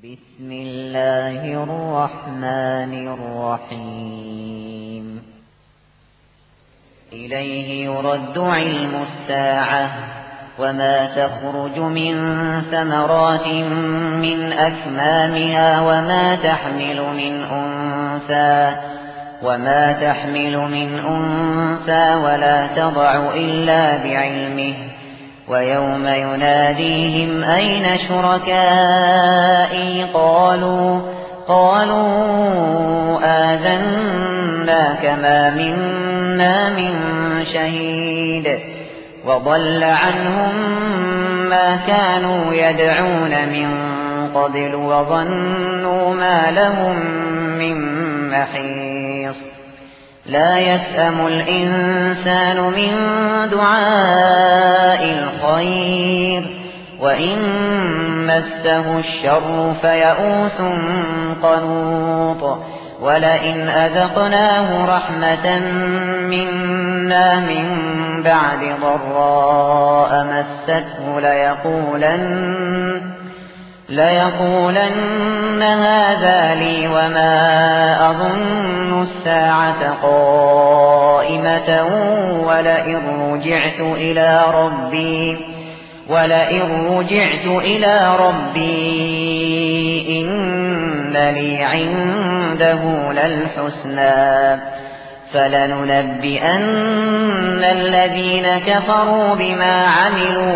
بسم الله الرحمن الرحيم إليه يرد علم الساعة وما تخرج من ثمرات من أكمامها وما تحمل من أنثى ولا تضع إلا بعلمه ويوم يناديهم أين شركائي قالوا آذناك ما منا من شهيد وضل عنهم ما كانوا يدعون من قبل وظنوا ما لهم من محيص لا يسأم الإنسان من دعاء الخير وإن مسه الشر فيئوس قنوط ولئن أذقناه رحمة منا من بعد ضراء مسته ليقولن هذا لي وما أظن الساعة قائمة ولئن رجعت إلى ربي إن لي عنده للحسنى فلننبئن الذين كفروا بما عملوا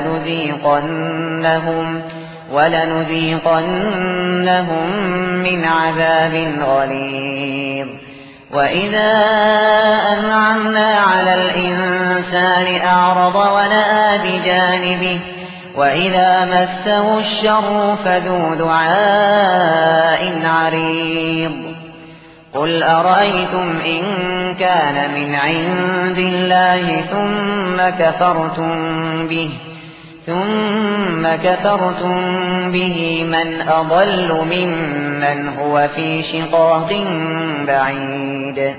ولنذيقنهم من عذاب غليظ وإذا أنعمنا على الإنسان أعرض ونأى بجانبه وإذا مسه الشر فذو دعاء عريض قل أرأيتم إن كان من عند الله ثم كفرتم به من أضل ممن هو في شقاق بعيد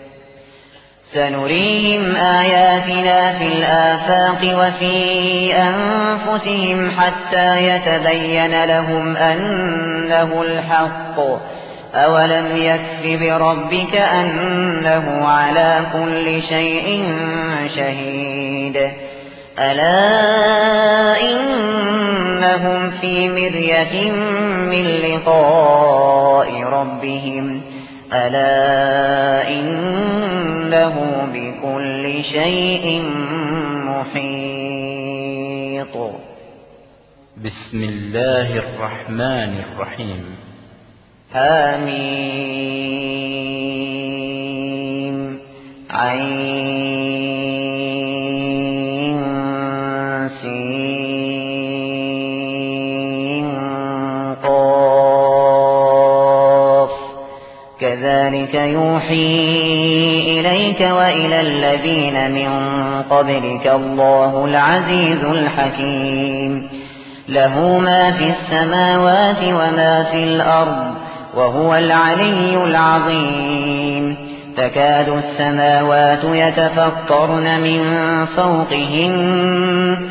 سنريهم آياتنا في الآفاق وفي أنفسهم حتى يتبين لهم أنه الحق أولم يكف بربك أنه على كل شيء شهيد ألا إنهم في مرية من لقاء ربهم ألا إنه بكل شيء محيط بسم الله الرحمن الرحيم حميم عين سين قاف كذلك يوحي إليك وإلى الذين من قبلك الله العزيز الحكيم له ما في السماوات وما في الأرض وهو العلي العظيم تكاد السماوات يتفطرن من فوقهن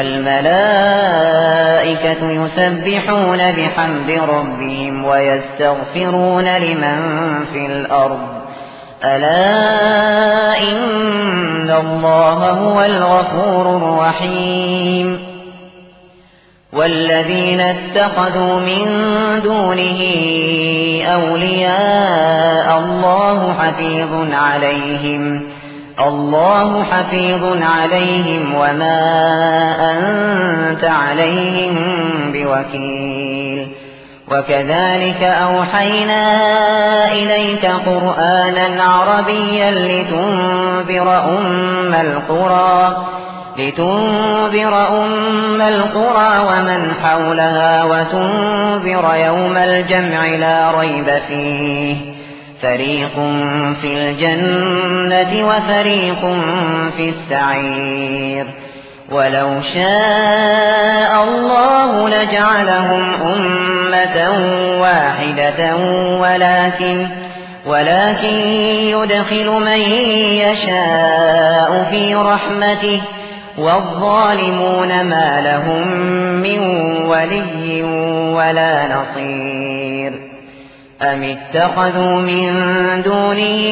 والملائكة يسبحون بحمد ربهم ويستغفرون لمن في الأرض ألا إن الله هو الغفور الرحيم والذين اتخذوا من دونه أولياء الله حفيظ عليهم وما أنت عليهم بوكيل وكذلك أوحينا إليك قرآنا عربيا لتنذر أم القرى ومن حولها وتنذر يوم الجمع لا ريب فيه فريق في الجنة وفريق في السعير ولو شاء الله لجعلهم أمة واحدة ولكن يدخل من يشاء في رحمته والظالمون ما لهم من ولي ولا نصير أم اتخذوا من دونه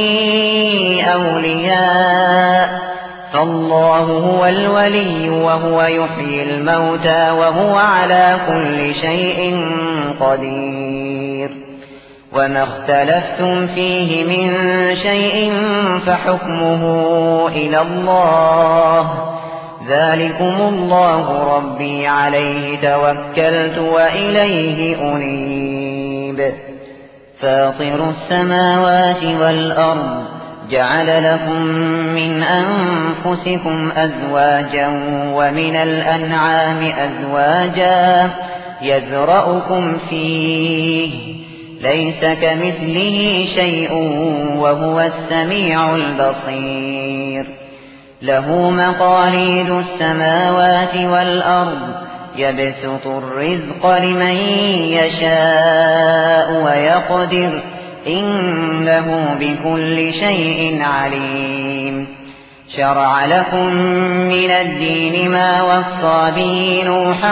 أولياء فالله هو الولي وهو يحيي الموتى وهو على كل شيء قدير وما اختلفتم فيه من شيء فحكمه إلى الله ذلكم الله ربي عليه توكلت وإليه أنيب فاطر السماوات والأرض جعل لكم من أنفسكم أزواجا ومن الأنعام أزواجا يذرأكم فيه ليس كمثله شيء وهو السميع البصير له مقاليد السماوات والأرض يبسط الرزق لمن يشاء ويقدر إنه بكل شيء عليم شرع لكم من الدين ما وصى به نوحا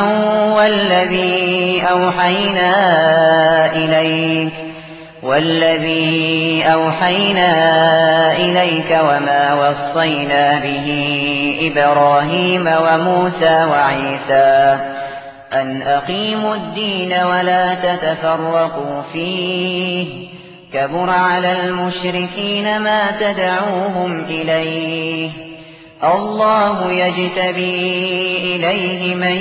والذي أوحينا إليك وما وصينا به إبراهيم وموسى وعيسى أن أقيموا الدين ولا تتفرقوا فيه كبر على المشركين ما تدعوهم إليه الله يجتبي إليه من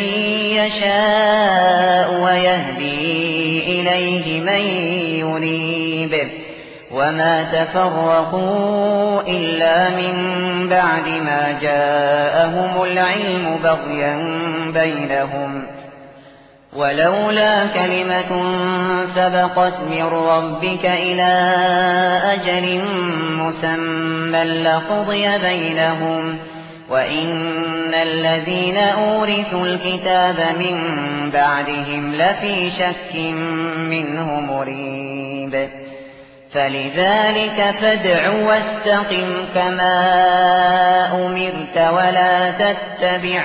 يشاء ويهدي إليه من ينيب وما تفرقوا إلا من بعد ما جاءهم العلم بغيا بينهم ولولا كلمة سبقت من ربك إلى أجل مسمى لقضي بينهم وإن الذين أورثوا الكتاب من بعدهم لفي شك منه مريب فلذلك فادع واستقم كما أمرت ولا تتبع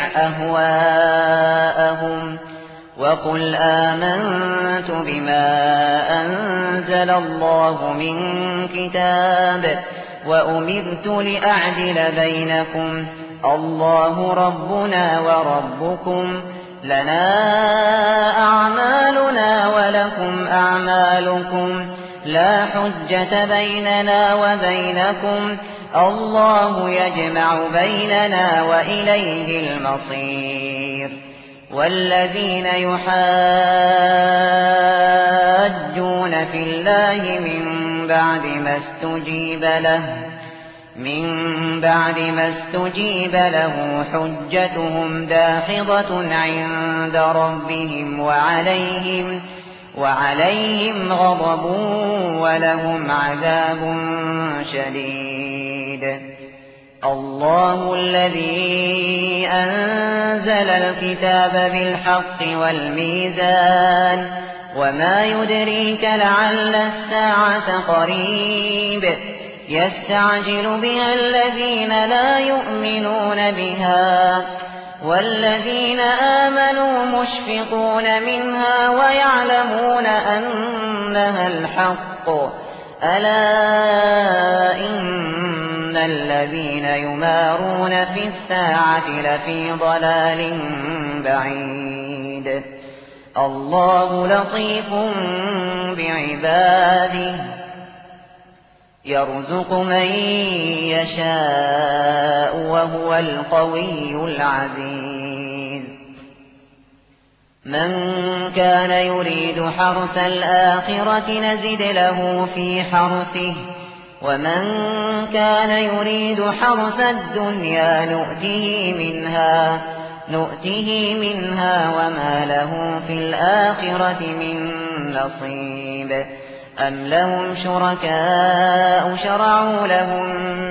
أهواءهم وقل آمنت بما أنزل الله من كتاب وأمرت لأعدل بينكم الله ربنا وربكم لنا أعمالنا ولكم أعمالكم لا حجة بيننا وبينكم الله يجمع بيننا وإليه المصير والذين يحاجون في الله من بعد ما استجيب له حجتهم داحضة عند ربهم وعليهم غضب ولهم عذاب شديد الله الذي أنزل الكتاب بالحق والميزان وما يدريك لعل الساعة قريب يستعجل بها الذين لا يؤمنون بها والذين آمنوا مشفقون منها ويعلمون أنها الحق ألا إن الذين يمارون في الساعة لفي ضلال بعيد الله لطيف بعباده يرزق من يشاء وهو القوي العزيز من كان يريد حرث الآخرة نزد له في حرثه ومن كان يريد حرث الدنيا نؤته منها وما له في الآخرة من نصيب أم لهم شركاء شرعوا لهم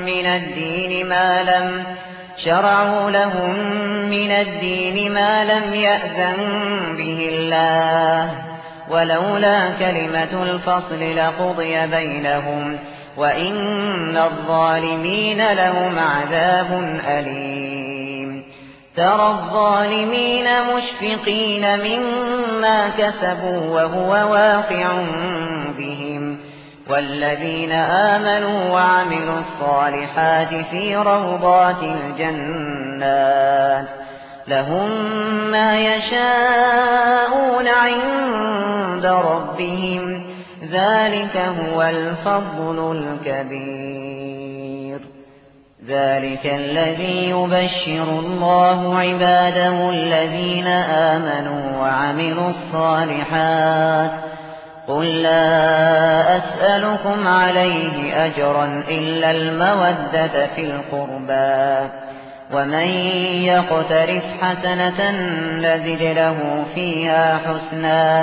من الدين ما لم يأذن به الله ولولا كلمة الفصل لقضي بينهم وإن الظالمين لهم عذاب أليم ترى الظالمين مشفقين مما كسبوا وهو واقع بهم والذين آمنوا وعملوا الصالحات في روضات الجنات لهم ما يشاءون عند ربهم ذلك هو الفضل الكبير. ذلك الذي يبشر الله عباده الذين آمنوا وعملوا الصالحات قل لا أسألكم عليه أجرا إلا المودة في القربى ومن يقترف حسنة نزد له فيها حسنا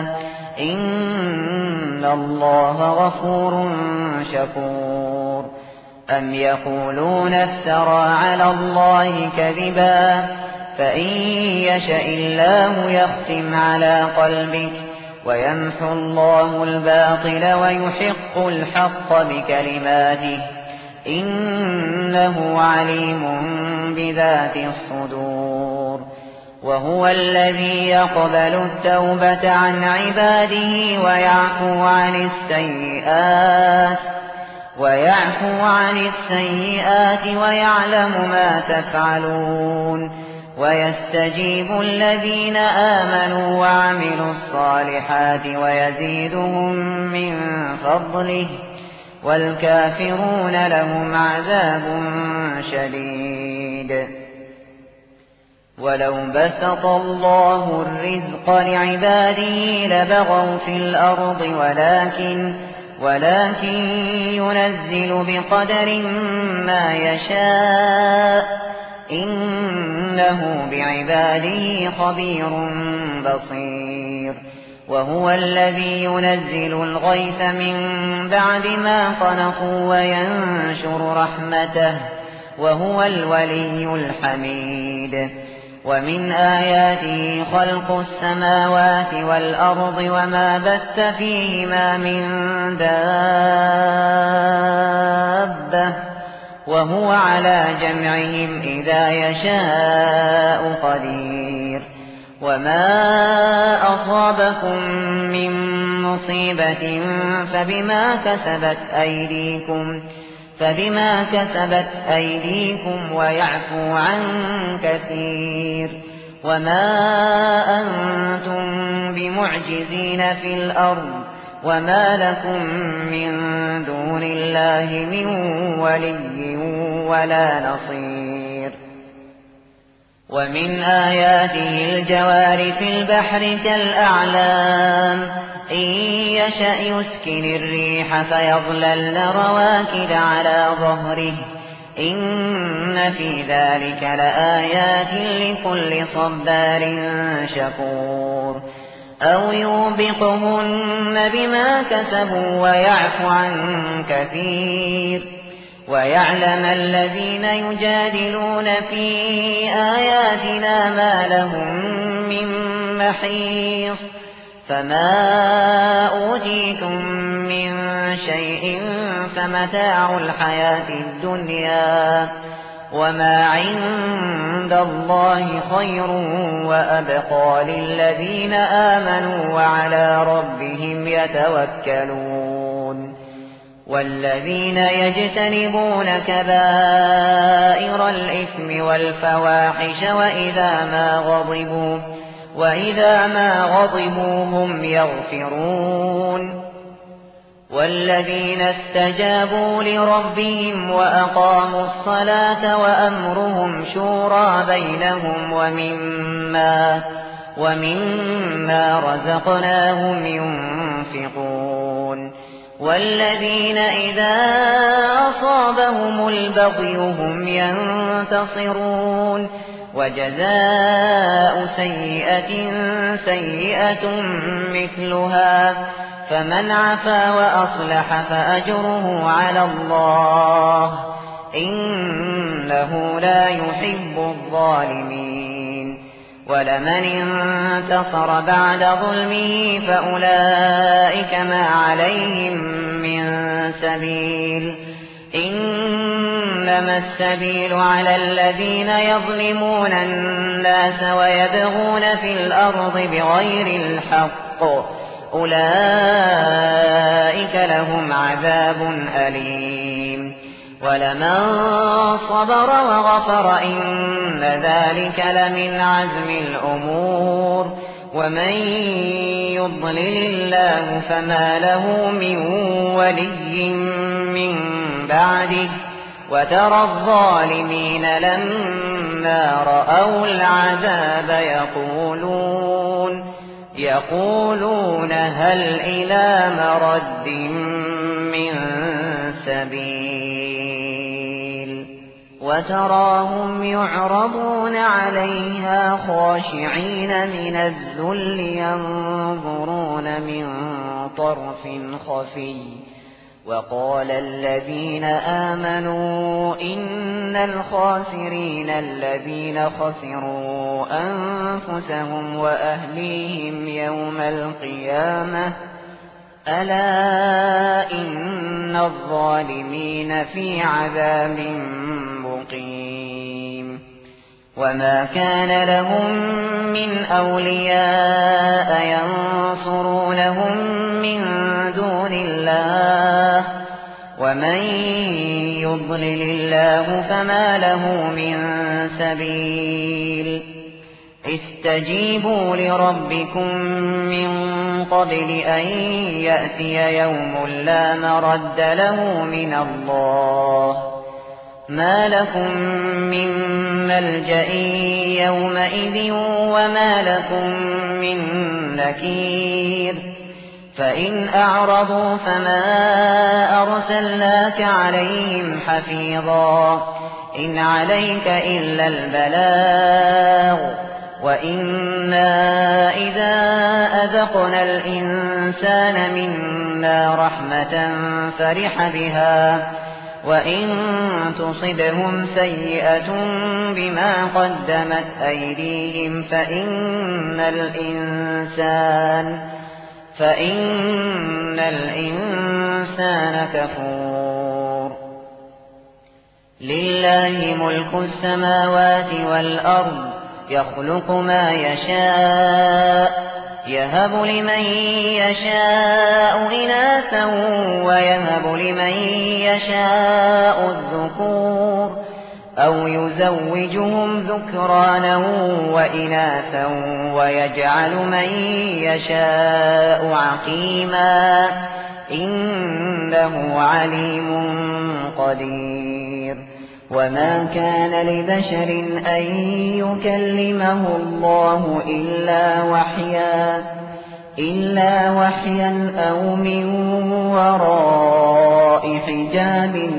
إن الله غفور شكور. أم يقولون افترى على الله كذبا فإن يشأ الله يختم على قلبك ويمحو الله الباطل ويحق الحق بكلماته إنه عليم بذات الصدور. وهو الذي يقبل التوبة عن عباده ويعفو عن السيئات ويعلم ما تفعلون ويستجيب الذين آمنوا وعملوا الصالحات ويزيدهم من فضله والكافرون لهم عذاب شديد. ولو بسط الله الرزق لعباده لبغوا في الأرض ولكن ينزل بقدر ما يشاء إنه بعباده خبير بصير. وهو الذي ينزل الغيث من بعد ما قنطوا وينشر رحمته وهو الولي الحميد. ومن آياته خلق السماوات والأرض وما بث فيهما من دابة وهو على جمعهم إذا يشاء قدير. وما أصابكم من مصيبة فبما كسبت أيديكم ويعفو عن كثير. وما أنتم بمعجزين في الأرض وما لكم من دون الله من ولي ولا نصير. ومن آياته الجوار في البحر كالأعلام إن يشأ يسكن الريح فيظللن رواكد على ظهره إن في ذلك لآيات لكل صبار شكور. أو يوبقهن بما كسبوا ويعفو عن كثير ويعلم الذين يجادلون في آياتنا ما لهم من محيص. فما أوتيتم من شيء فمتاع الحياة الدنيا وما عند الله خير وأبقى للذين آمنوا وعلى ربهم يتوكلون. والذين يجتنبون كبائر الإثم والفواحش وإذا ما غضبوا هم يغفرون. والذين استجابوا لربهم وأقاموا الصلاة وأمرهم شورى بينهم ومما رزقناهم ينفقون. والذين إذا أصابهم البغي هم ينتصرون. وجزاء سيئة سيئة مثلها فمن عفا وأصلح فأجره على الله إنه لا يحب الظالمين. ولمن انتصر بعد ظلمه فأولئك ما عليهم من سبيل إنما السبيل على الذين يظلمون الناس ويبغون في الأرض بغير الحق أولئك لهم عذاب أليم ولمن صبر وغفر إن ذلك لمن عزم الأمور ومن يضلل الله فما له من ولي من بعده وترى الظالمين لما رأوا العذاب يقولون هل إلى مرد من سبيل وتراهم يعرضون عليها خاشعين من الذل ينظرون من طرف خفي وقال الذين آمنوا إن الخاسرين الذين خسروا أنفسهم وأهليهم يوم القيامة ألا إن الظالمين في عذاب مقيم وما كان لهم من أولياء ينصرونهم من دون الله ومن يضلل الله فما له من سبيل استجيبوا لربكم من قبل أن يأتي يوم لا مرد له من الله ما لكم من ملجأ يومئذ وما لكم من نكير فإن أعرضوا فما أرسلناك عليهم حفيظا إن عليك إلا البلاغ وإنا إذا أذقنا الإنسان منا رحمة فرح بها وإن تصبهم سيئة بما قدمت أيديهم فإن الإنسان كفور لله ملك السماوات والأرض يخلق ما يشاء يهب لمن يشاء إناثا ويهب لمن يشاء الذكور أو يزوجهم ذكرانا وإناثا ويجعل من يشاء عقيما إنه عليم قدير وما كان لبشر أن يكلمه الله إلا وحيا أو من وراء حجاب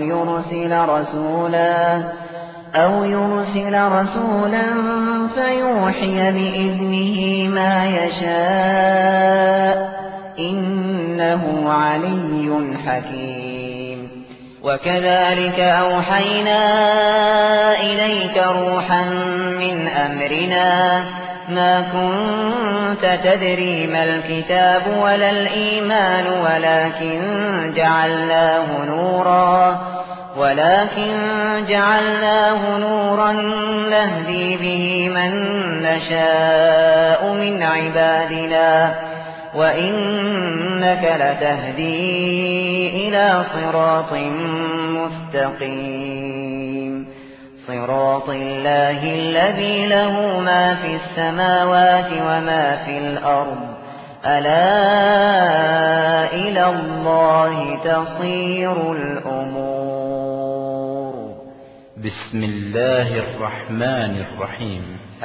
أو يرسل رسولا فيوحي بإذنه ما يشاء إنه علي حكيم وكذلك أوحينا إليك روحا من أمرنا ما كنت تدري ما الكتاب ولا الإيمان ولكن جعلناه نورا نهدي به من نشاء من عبادنا وإنك لتهدي إلى صراط مستقيم صراط الله الذي له ما في السماوات وما في الأرض ألا إلى الله تصير الأمور بسم الله الرحمن الرحيم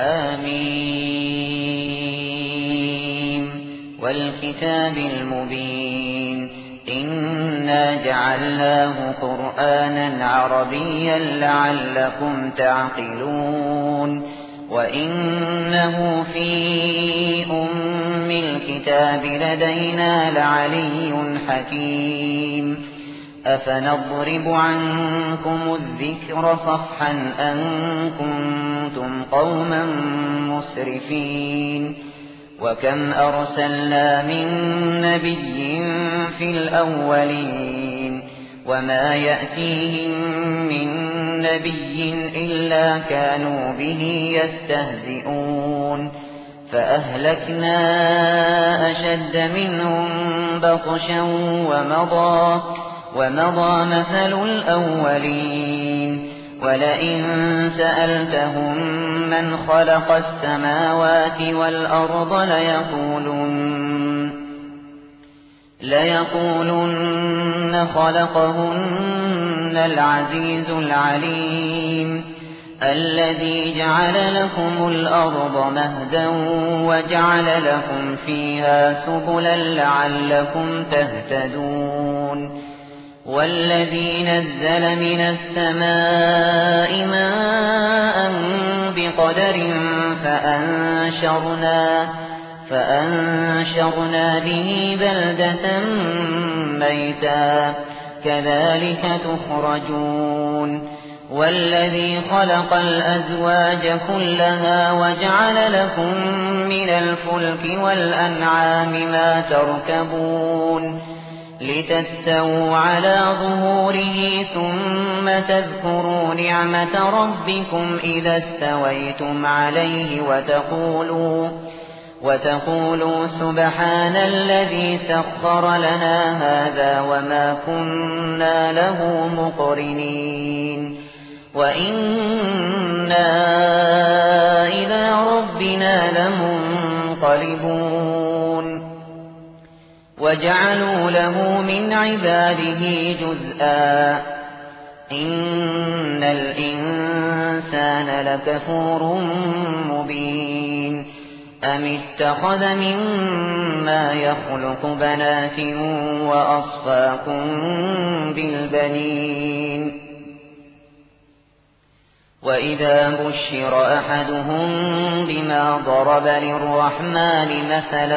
آمين والكتاب المبين إنا جعلناه قرآنا عربيا لعلكم تعقلون وإنه في أم الكتاب لدينا لعلي حكيم أفنضرب عنكم الذكر صفحا أن كنتم قوما مسرفين وكم أرسلنا من نبي في الأولين وما يأتيهم من نبي إلا كانوا به يستهزئون فأهلكنا أشد منهم بطشا ومضى مثل الأولين ولئن سألتهم من خلق السماوات والأرض ليقولن خلقهن العزيز العليم الذي جعل لكم الأرض مهدا وجعل لكم فيها سبلا لعلكم تهتدون والذي نزل من السماء ماء بقدر فأنشرنا به بلدة ميتا كذلك تخرجون والذي خلق الأزواج كلها وجعل لكم من الفلك والأنعام ما تركبون لتستووا على ظهوره ثم تذكروا نعمة ربكم إذا استويتم عليه وتقولوا سبحان الذي سخر لنا هذا وما كنا له مقرنين وإنا إلى ربنا لمنقلبون وجعلوا له من عباده جزءا إن الإنسان لكفور مبين أم اتخذ مما يخلق بنات وأصفاكم بالبنين وإذا بشر أحدهم بما ضرب للرحمن مثلا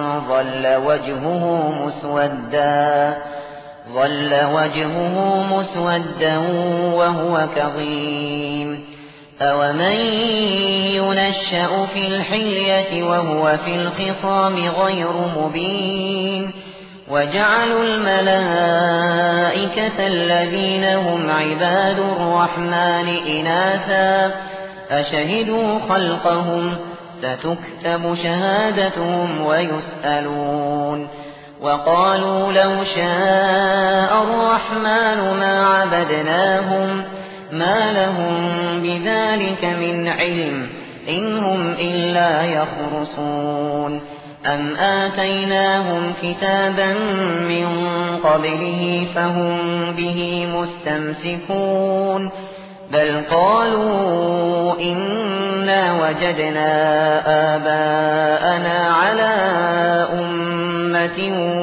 ظل وجهه مسودا وهو كظيم أومن ينشأ في الحلية وهو في الخصام غير مبين وجعلوا الملائكة الذين هم عباد الرحمن إناثا أشهدوا خلقهم ستكتب شهادتهم ويسألون وقالوا لو شاء الرحمن ما عبدناهم ما لهم بذلك من علم إن هم إلا يخرصون أم آتيناهم كتابا من قبله فهم به مستمسكون بل قالوا إنا وجدنا آباءنا على أمة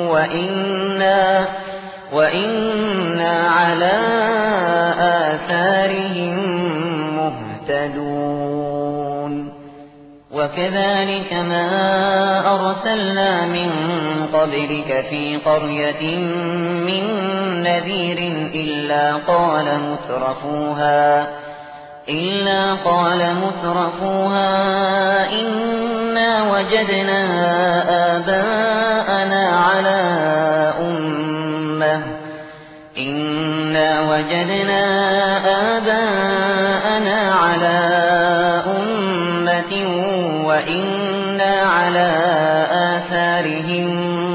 وإنا على آثارهم مهتدون وكذلك ما أرسلنا من قبلك في قرية من نذير إلا قال مترفوها إنا وجدنا آباءنا على أمة وإنا على آثارهم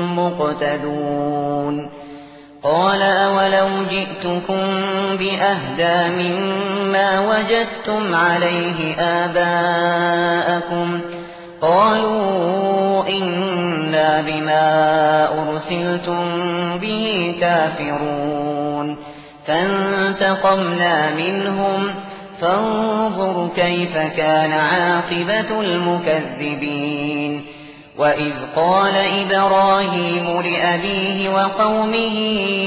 مقتدون قال أولو جئتكم بأهدى مما وجدتم عليه آباءكم قالوا إنا بما أرسلتم به كافرون فانتقمنا منهم فانظر كيف كان عاقبة المكذبين وإذ قال إبراهيم لأبيه وقومه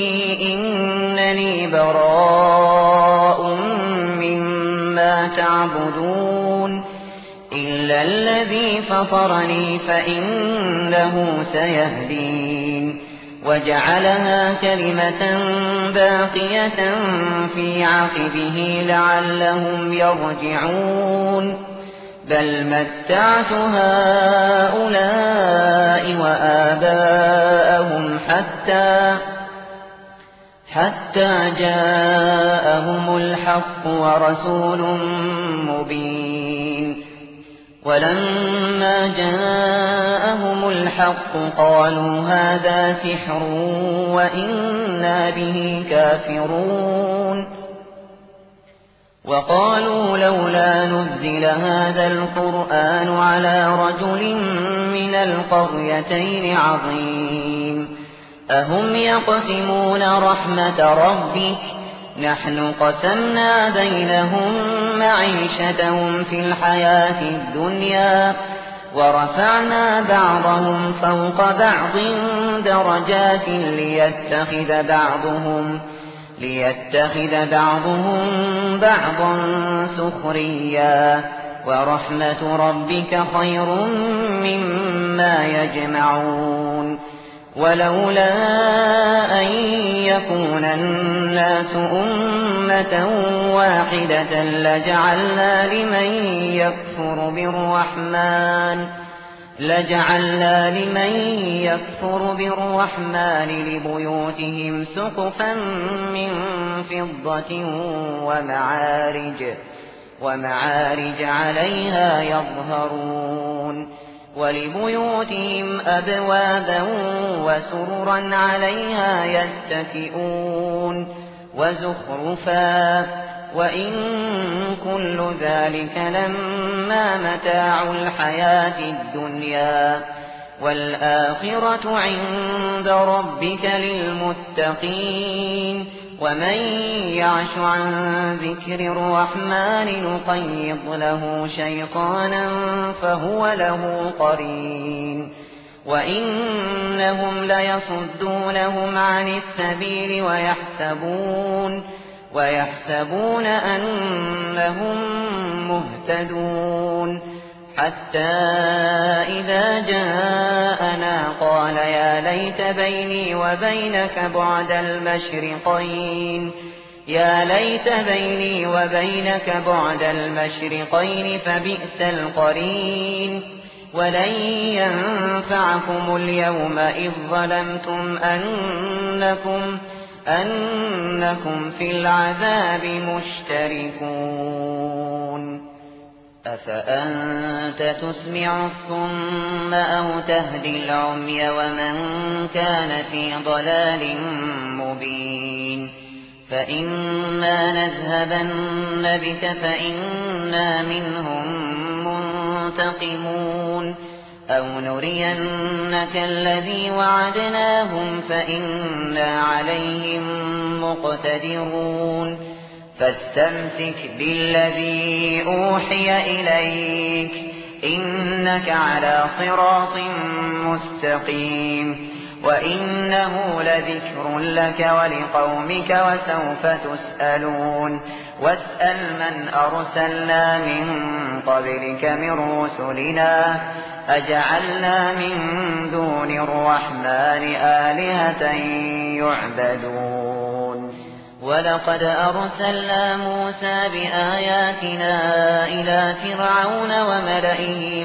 إنني براء مما تعبدون إلا الذي فطرني فإنه سيهدين وجعلها كلمة باقية في عقبه لعلهم يرجعون بل متعت هؤلاء وآباءهم حتى جاءهم الحق ورسول مبين. ولما جاءهم الحق قالوا هذا سحر وإنا به كافرون. وقالوا لولا نزل هذا القرآن على رجل من القريتين عظيم. أهم يقسمون رحمة ربك نحن قسمنا بينهم معيشتهم في الحياة الدنيا ورفعنا بعضهم فوق بعض درجات ليتخذ بعضهم بعضا سخريا ورحمة ربك خير مما يجمعون. ولولا أن يكون الناس أمة واحدة لجعلنا لمن يكفر بالرحمن لبيوتهم سقفا من فضة ومعارج عليها يظهرون. ولبيوتهم أبوابا وسررا عليها يتكئون وزخرفا وإن كل ذلك لما متاع الحياة الدنيا والآخرة عند ربك للمتقين. ومن يعش عن ذكر الرحمن نقيض له شيطانا فهو له قرين. وإنهم ليصدونهم عن السبيل ويحسبون أنهم مهتدون. حتى إذا جاءنا قال يا ليت بيني وبينك بعد المشرقين فبئس القرين. ولن ينفعكم اليوم إذ ظلمتم أنكم في العذاب مشتركون. أفأنت تسمع الصم أو تهدي العمي ومن كان في ضلال مبين. فإما نذهبن بك فإنا منهم منتقمون أو نرينك الذي وعدناهم فإنا عليهم مقتدرون. فاستمسك بالذي أوحي إليك إنك على صراط مستقيم. وإنه لذكر لك ولقومك وسوف تسألون. واسأل من أرسلنا من قبلك من رسلنا أجعلنا من دون الرحمن آلهة يعبدون. ولقد أرسلنا موسى بآياتنا إلى فرعون وملئه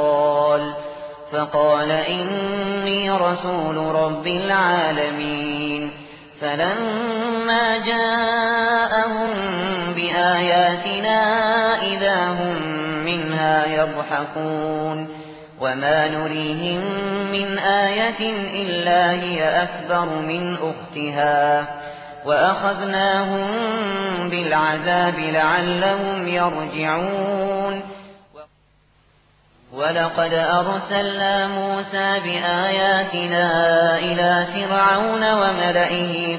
فقال إني رسول رب العالمين. فلما جاءهم بآياتنا إذا هم منها يضحكون. وما نريهم من آية إلا هي أكبر من أختها وأخذناهم بالعذاب لعلهم يرجعون. ولقد أرسلنا موسى بآياتنا إلى فرعون وملئه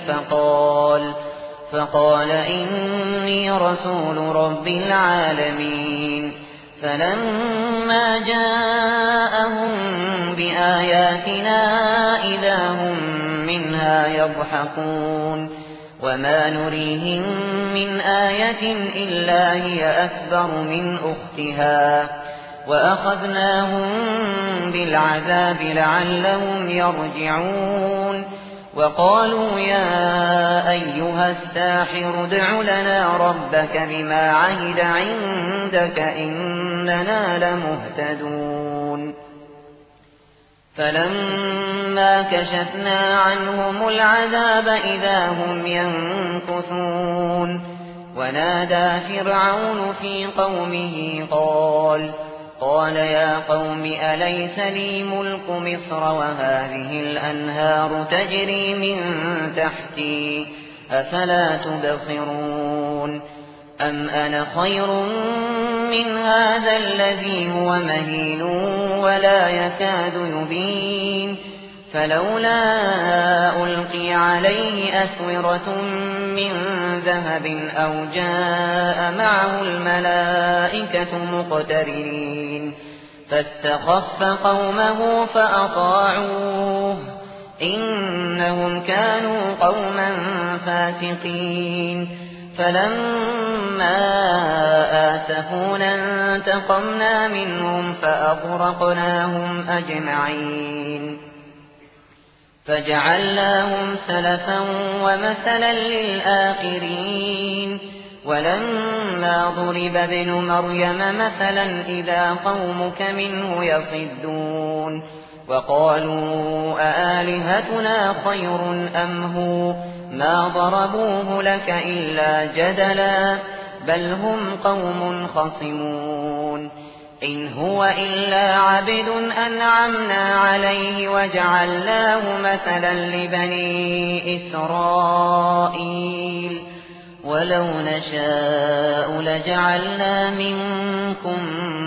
فقال إني رسول رب العالمين. فلما جاءهم بآياتنا إذا هم منها يضحكون. وما نريهم من آية إلا هي أكبر من أختها وأخذناهم بالعذاب لعلهم يرجعون. وقالوا يا أيها الساحر ادع لنا ربك بما عهد عندك إننا لمهتدون. فلما كشفنا عنهم العذاب إذا هم ينكثون ونادى فرعون في قومه قال يا قوم أليس لي ملك مصر وهذه الأنهار تجري من تحتي أفلا تبصرون أم أنا خير من هذا الذي هو مهين ولا يكاد يبين فلولا ألقي عليه أسورة من ذهب أو جاء معه الملائكة مقترنين فاستخف قومه فأطاعوه إنهم كانوا قوما فاسقين فلما آسفونا انتقمنا منهم فأغرقناهم أجمعين فجعلناهم سلفا ومثلا للآخرين ولما ضرب ابن مريم مثلا إذا قومك منه يصدون وقالوا أآلهتنا خير أم هو ما ضربوه لك إلا جدلا بل هم قوم خصمون إن هو إلا عبد أنعمنا عليه وجعلناه مثلا لبني إسرائيل ولو نشاء لجعلنا منكم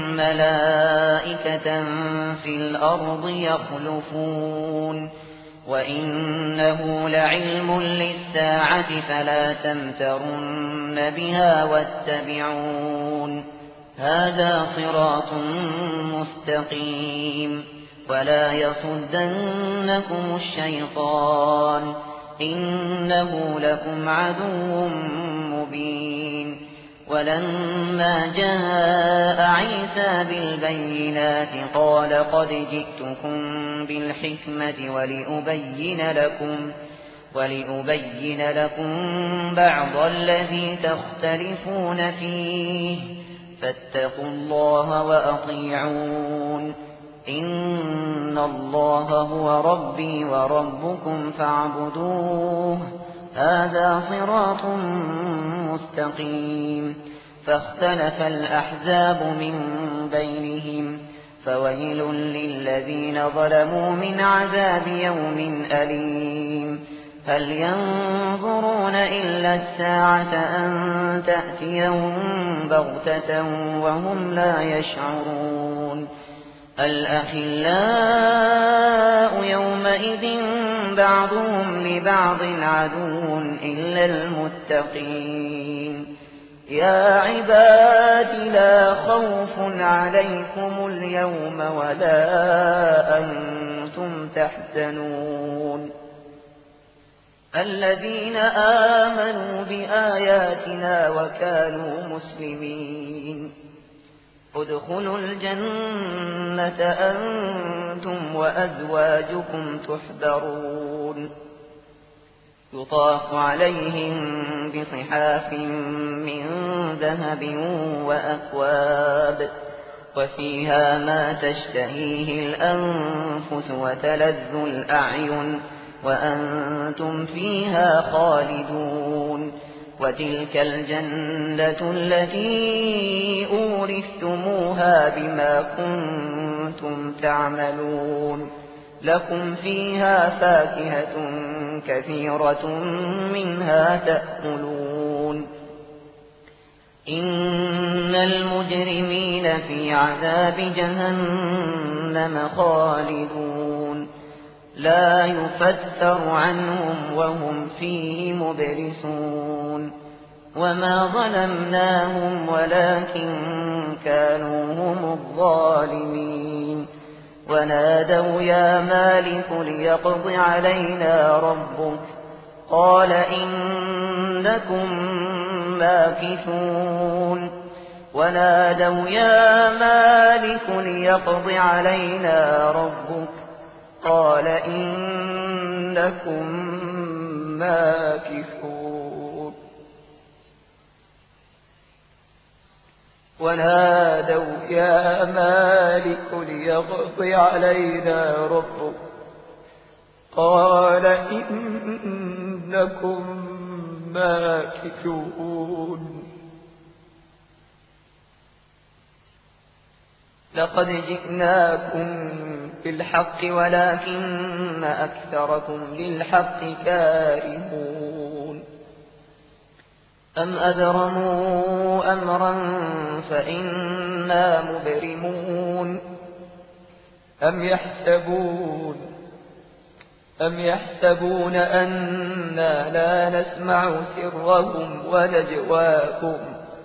ملائكة في الأرض يخلفون وإنه لعلم للساعة فلا تمترن بها واتبعون هذا صراط مستقيم ولا يصدنكم الشيطان إنه لكم عدو مبين ولما جاء عيسى بالبينات قال قد جئتكم بالحكمة ولأبين لكم بعض الذي تختلفون فيه فاتقوا الله وأطيعون إن الله هو ربي وربكم فاعبدوه هذا صراط مستقيم فاختلف الأحزاب من بينهم فويل للذين ظلموا من عذاب يوم أليم هل ينظرون إلا الساعة أن تأتيهم بغتة وهم لا يشعرون الأخلاء يومئذ بعضهم لبعض عدو إلا المتقين يا عباد لا خوف عليكم اليوم ولا أنتم تحزنون الذين آمنوا بآياتنا وكانوا مسلمين ادخلوا الجنة أنتم وأزواجكم تحبرون يطاف عليهم بصحاف من ذهب وأكواب وفيها ما تشتهيه الأنفس وتلذ الأعين وأنتم فيها خالدون وتلك الجنة التي أورثتموها بما كنتم تعملون لكم فيها فاكهة كثيرة منها تأكلون إن المجرمين في عذاب جهنم خالدون لا يفتر عنهم وهم فيه مبلسون وما ظلمناهم ولكن كانوا هم الظالمين ونادوا يا مالك ليقض علينا ربك قال إنكم ماكثون ونادوا يا مالك ليقض علينا ربك قال إنكم ماكثون ونادوا يا مالك ليقض علينا ربك قال إنكم ماكثون لقد جئناكم بالحق ولكن أكثركم للحق كارهون أم أبرموا أمرا فإنا مبرمون أم يحسبون أنا لا نسمع سرهم ونجواهم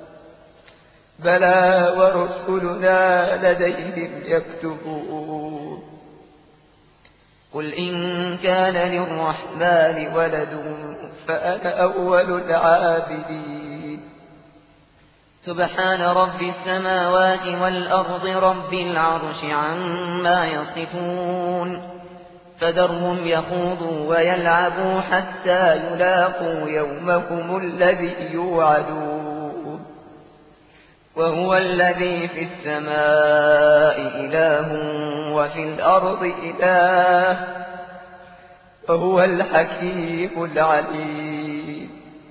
بلى ورسلنا لديهم يكتبون قل إن كان للرحمن ولد فأنا أول العابدين سبحان رب السماوات والأرض رب العرش عما يصفون فذرهم يخوضوا ويلعبوا حتى يلاقوا يومهم الذي يوعدون وهو الذي في السماء إله وفي الأرض إله وهو الحكيم العليم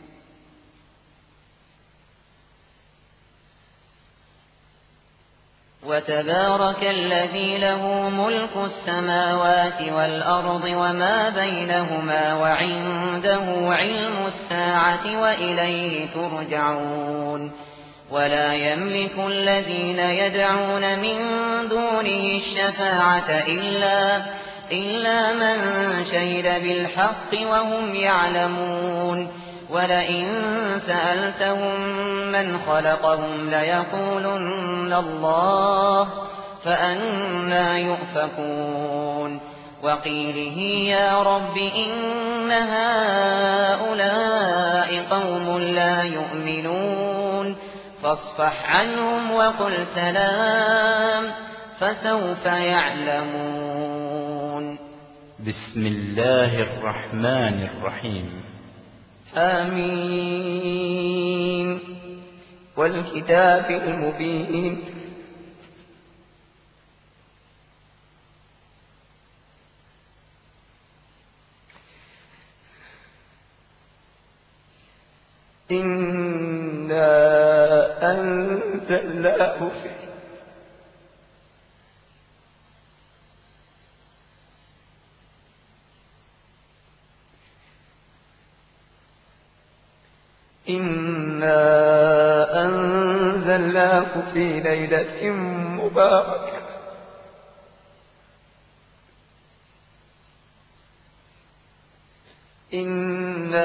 وتبارك الذي له ملك السماوات والأرض وما بينهما وعنده علم الساعة وإليه ترجعون ولا يملك الذين يدعون من دونه الشفاعة إلا من شهد بالحق وهم يعلمون ولئن سألتهم من خلقهم ليقولن الله فأنى يؤفكون وقيله يا رب إن هؤلاء قوم لا يؤمنون فاصفح عنهم وقل سلام فسوف يعلمون بسم الله الرحمن الرحيم آمين والكتاب المبين إنا أنزلناه في ليلة مباركة إنا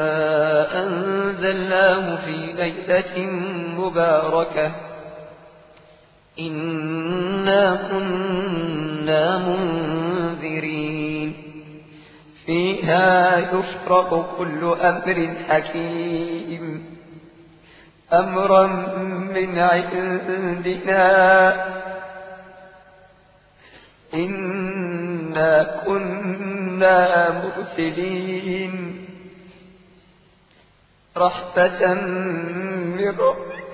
أنزلناه في ليلة مباركة إنا كنا منذرين فيها يفرق كل أمر حكيم أمرا من عندنا إنا كنا مرسلين رحمة من ربك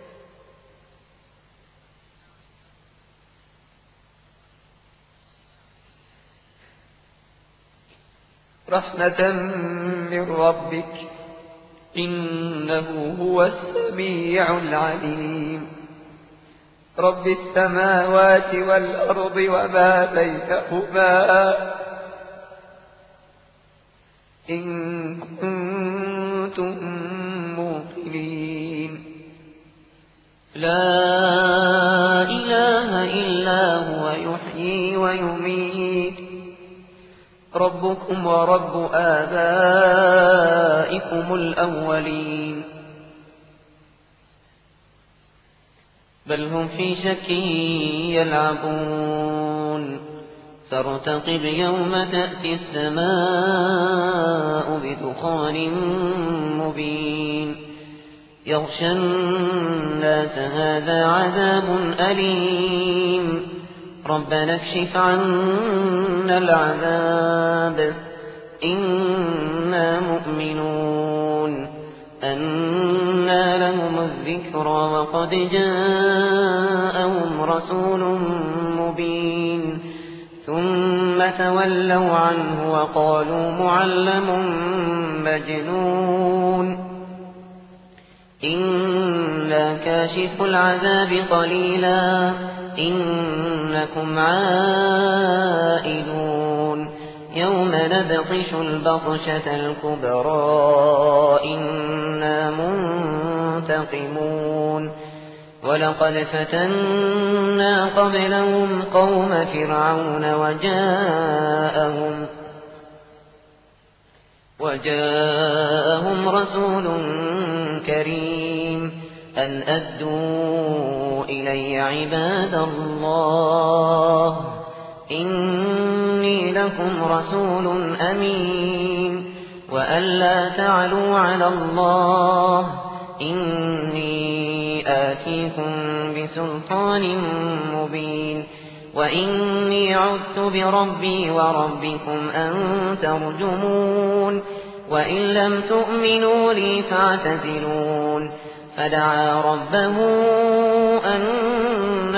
إنه هو السميع العليم رب السماوات والأرض وما بينهما إن كنتم موقنين لا إله إلا هو يحيي ويميت ربكم ورب آبائكم الأولين بل هم في شك يلعبون فارتقب يوم تأتي السماء بدخان مبين يغشى الناس هذا عذاب أليم ربنا اكشف عنا العذاب إنا مؤمنون أنى لهم الذكرى وقد جاءهم رسول مبين ثم تولوا عنه وقالوا معلم مجنون إنا كاشف العذاب قليلا إنكم عائدون يوم نبطش البطشة الكبرى إنا منتقمون ولقد فتنا قبلهم قوم فرعون وجاءهم رسول كريم أن أدوا إلي عباد الله إني لكم رسول أمين وأن لا تعلوا على الله إني آتيكم بسلطان مبين وإني عذت بربي وربكم أن ترجمون وإن لم تؤمنوا لي فاعتزلون فدعا ربه أن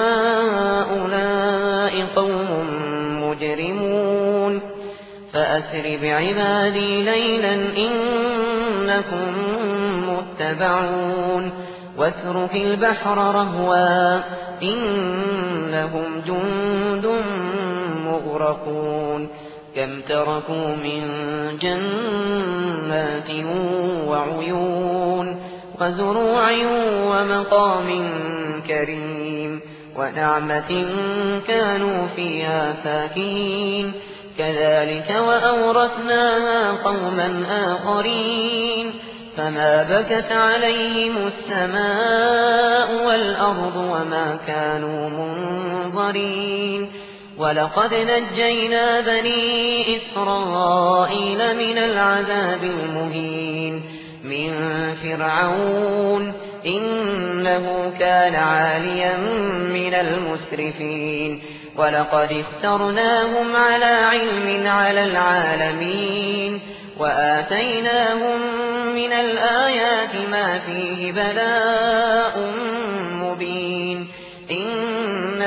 هؤلاء قوم مجرمون فأسر بعبادي ليلا إنكم متبعون واترك البحر رهوا إنهم جند مغرقون كم تركوا من جنات وعيون وزروع ومقام كريم ونعمة كانوا فيها فاكهين كذلك وأورثناها قوما آخرين فما بكت عليهم السماء والأرض وما كانوا منظرين ولقد نجينا بني إسرائيل من العذاب المهين من فرعون إنه كان عاليا من المسرفين ولقد اخترناهم على علم على العالمين وآتيناهم من الآيات ما فيه بلاء مبين إن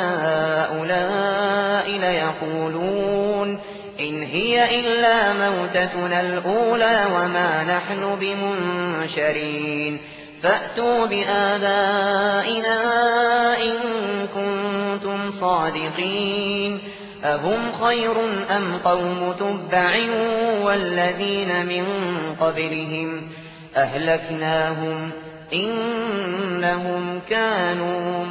هؤلاء ليقولون إن هي إلا موتتنا الأولى وما نحن بمنشرين فأتوا بآبائنا إن كنتم صادقين أهم خير أم قوم تبع والذين من قبلهم أهلكناهم إنهم كانوا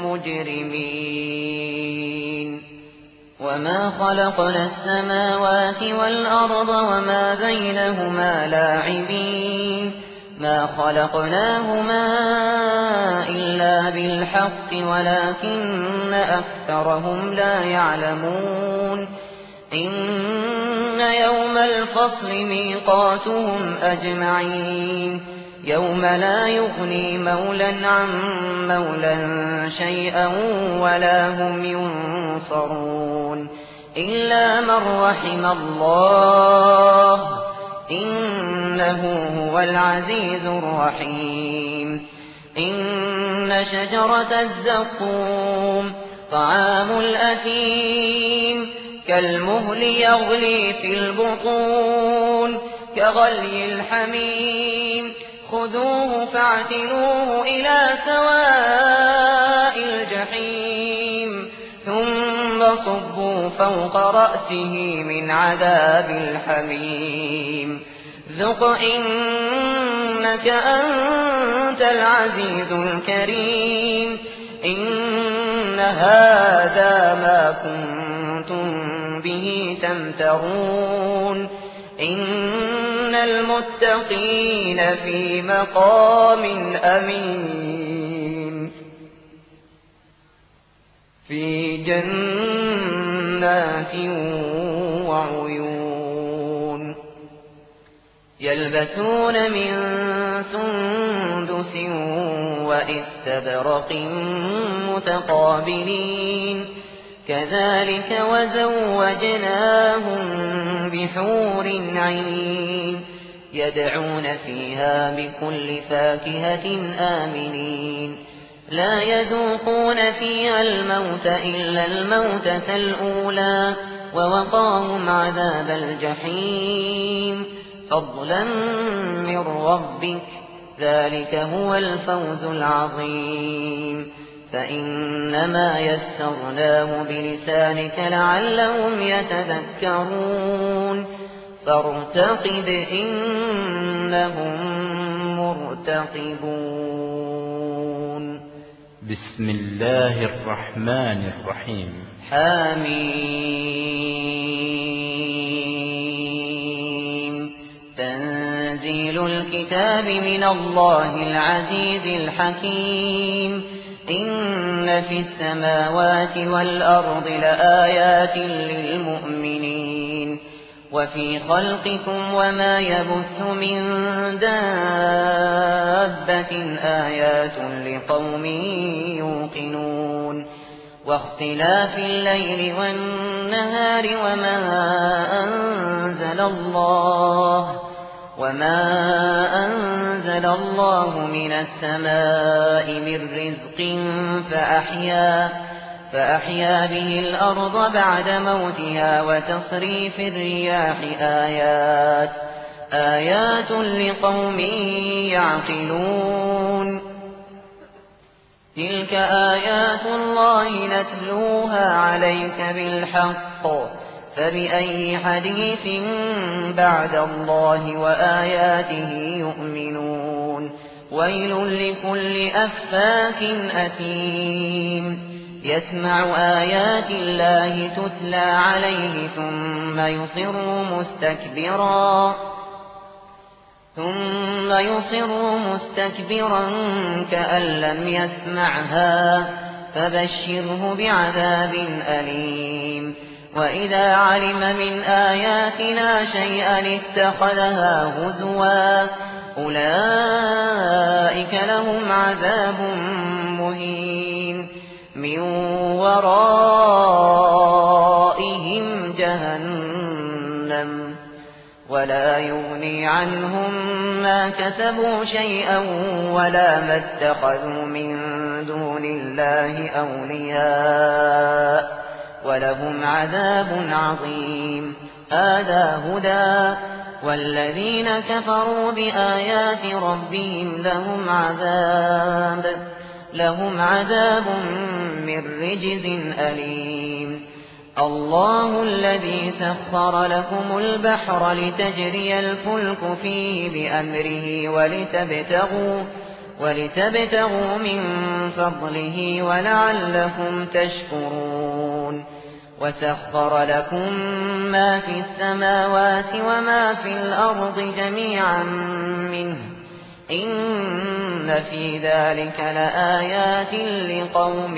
مجرمين وما خلقنا السماوات والأرض وما بينهما لاعبين ما خلقناهما إلا بالحق ولكن أكثرهم لا يعلمون إن يوم الفصل ميقاتهم أجمعين يوم لا يغني مولى عن مولى شيئا ولا هم ينصرون إلا من رحم الله إنه هو العزيز الرحيم إن شجرة الزقوم طعام الأثيم كالمهل يغلي في البطون كغلي الحميم خذوه فاعتلوه إلى سواء الجحيم ثم صبوا فوق رأسه من عذاب الحميم ذق إنك أنت العزيز الكريم إن هذا ما كنتم به تمترون إن المتقين في مقام أمين في جنات وعيون يلبسون من سندس وإستبرق متقابلين كذلك وزوجناهم بحور عين يدعون فيها بكل فاكهة آمنين لا يذوقون فيها الموت إلا الموتة الأولى ووقاهم عذاب الجحيم فضلا من ربك ذلك هو الفوز العظيم فإنما يسرناه بلسانك لعلهم يتذكرون فارتقب إنهم مرتقبون بسم الله الرحمن الرحيم حميم تنزيل الكتاب من الله العزيز الحكيم إن في السماوات والأرض لآيات للمؤمنين وفي خلقكم وما يبث من دابة آيات لقوم يوقنون واختلاف الليل والنهار وما أنزل الله من السماء من رزق فأحيا به الأرض بعد موتها وتصريف الرياح آيات لقوم يعقلون تلك آيات الله نتلوها عليك بالحق فبأي حديث بعد الله وآياته يؤمنون ويل لكل أفاك أثيم يسمع آيات الله تتلى عليه ثم يصر مستكبرا كأن لم يسمعها فبشره بعذاب أليم وإذا علم من آياتنا شيئا اتخذها هزوا أولئك لهم عذاب مهين من ورائهم جهنم ولا يغني عنهم ما كسبوا شيئا ولا ما اتخذوا من دون الله أولياء ولهم عذاب عظيم هذا هدى والذين كفروا بآيات ربهم لهم عذاب من رجز أليم الله الذي سخر لكم البحر لتجري الفلك فيه بأمره ولتبتغوا من فضله ولعلكم تشكرون وسخر لكم ما في السماوات وما في الأرض جميعا منه إن في ذلك لآيات لقوم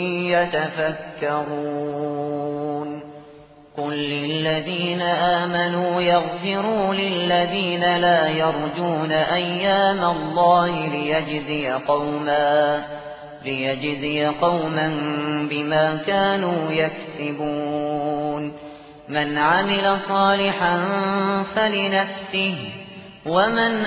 يتفكرون قل للذين آمنوا يغفروا للذين لا يرجون أيام الله ليجزي قوما بما كانوا يكسبون من عمل صالحا فلنفسه ومن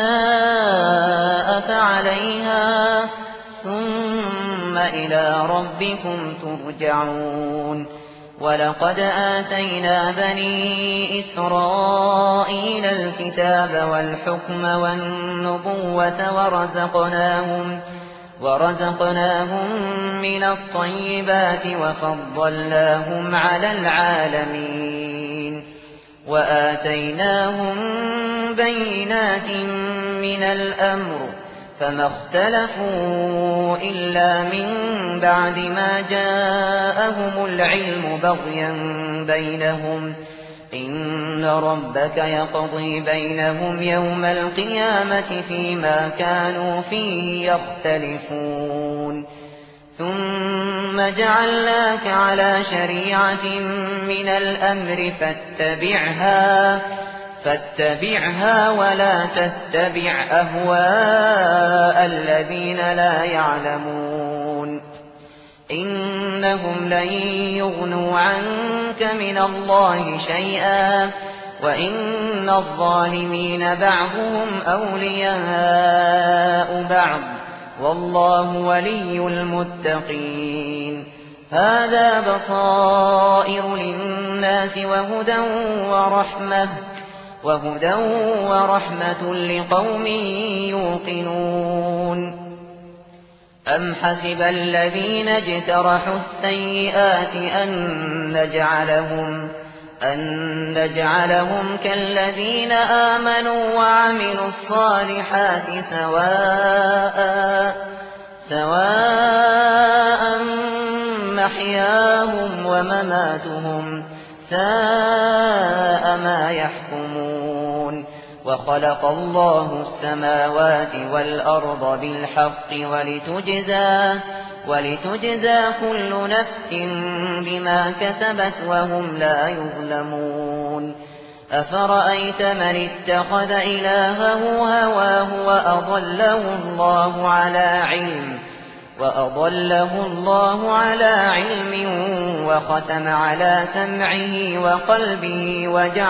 أساء فعليها ثم إلى ربكم ترجعون ولقد آتينا بني إسرائيل الكتاب والحكم والنبوة ورزقناهم من الطيبات وفضلناهم على العالمين وآتيناهم بينات من الأمر فما اختلفوا إلا من بعد ما جاءهم العلم بغيا بينهم إن ربك يقضي بينهم يوم القيامة فيما كانوا فيه يختلفون ثم جعلناك على شريعة من الأمر فاتبعها ولا تتبع أهواء الذين لا يعلمون إنهم لن يغنوا عنك من الله شيئا وإن الظالمين بعضهم أولياء بعض والله ولي المتقين هذا بصائر للناس وهدى ورحمة لقوم يوقنون أم حسب الذين اجترحوا السيئات أن نجعلهم كالذين آمنوا وعملوا الصالحات سواء محياهم ومماتهم ساء ما يحكمون وخلق الله السماوات والأرض بالحق ولتجزى كل نفس بما كسبت وهم لا يظلمون أفرأيت من اتخذ إلهه هواه وأضله الله على علم وختم على سمعه وقلبه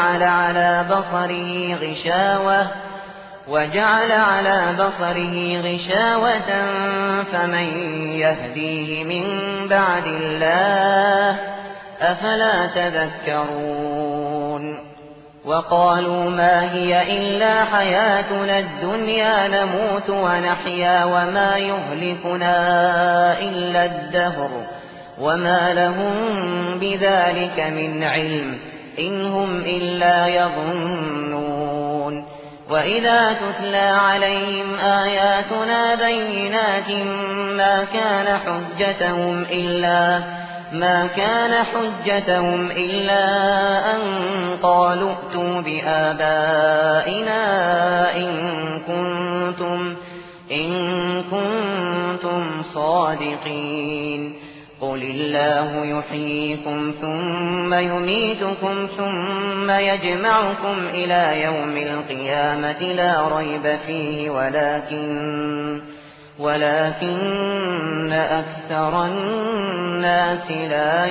وجعل على بصره غشاوة فمن يهديه من بعد الله أفلا تذكرون وقالوا ما هي إلا حياتنا الدنيا نموت ونحيا وما يهلكنا إلا الدهر وما لهم بذلك من علم إن هم إلا يظنون وإذا تتلى عليهم آياتنا بينات ما كان حجتهم إلا أن قالوا ائتوا بآبائنا إن كنتم صادقين قل الله يحييكم ثم يميتكم ثم يجمعكم إلى يوم القيامة لا ريب فيه ولكن أكثر الناس لا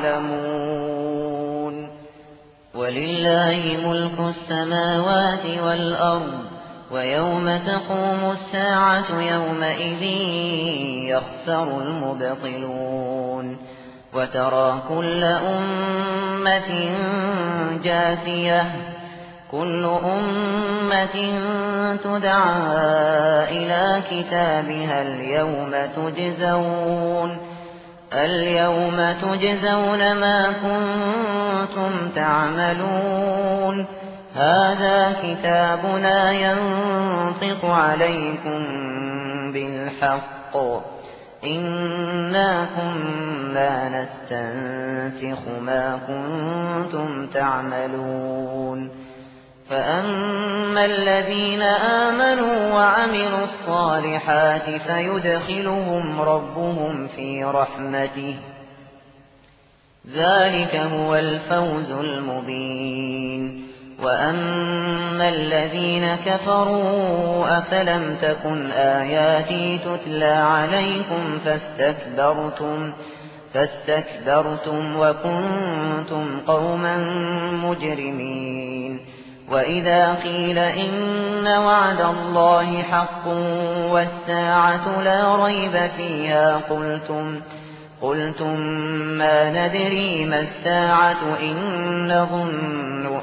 يعلمون ولله ملك السماوات والأرض ويوم تقوم الساعة يومئذ يخسر المبطلون وترى كل أمة جاثية كل أمة تدعى إلى كتابها اليوم تجزون ما كنتم تعملون هذا كتابنا ينطق عليكم بالحق إنا كنا نستنسخ ما كنتم تعملون فأما الذين آمنوا وعملوا الصالحات فيدخلهم ربهم في رحمته ذلك هو الفوز المبين وأما الذين كفروا أفلم تكن آياتي تتلى عليكم فاستكبرتم وكنتم قوما مجرمين وإذا قيل إن وعد الله حق والساعة لا ريب فيها قلتم ما ندري ما الساعة إن نظن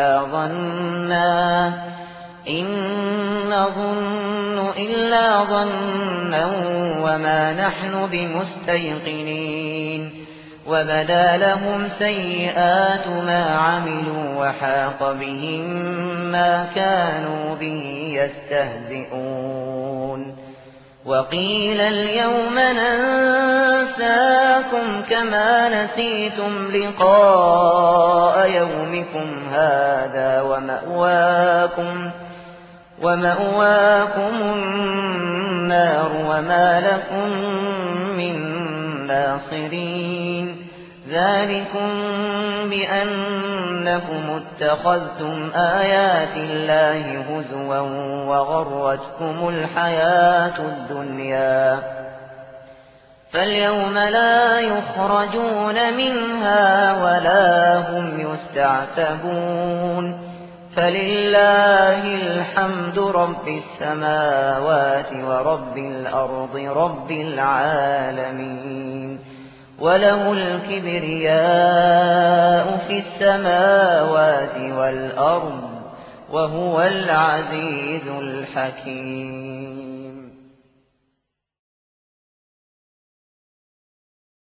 إلا ظنا وما نحن بمستيقنين وبدا لهم سيئات ما عملوا وحاق بهم ما كانوا به يستهزئون وقيل اليوم ننساكم كما نسيتم لقاء يومكم هذا ومأواكم النار وما لكم من ناصرين ذلكم بأنكم اتخذتم آيات الله هزوا وغرتكم الحياة الدنيا فاليوم لا يخرجون منها ولا هم يستعتبون فلله الحمد رب السماوات ورب الأرض رب العالمين وله الكبرياء في السماوات والأرض وهو العزيز الحكيم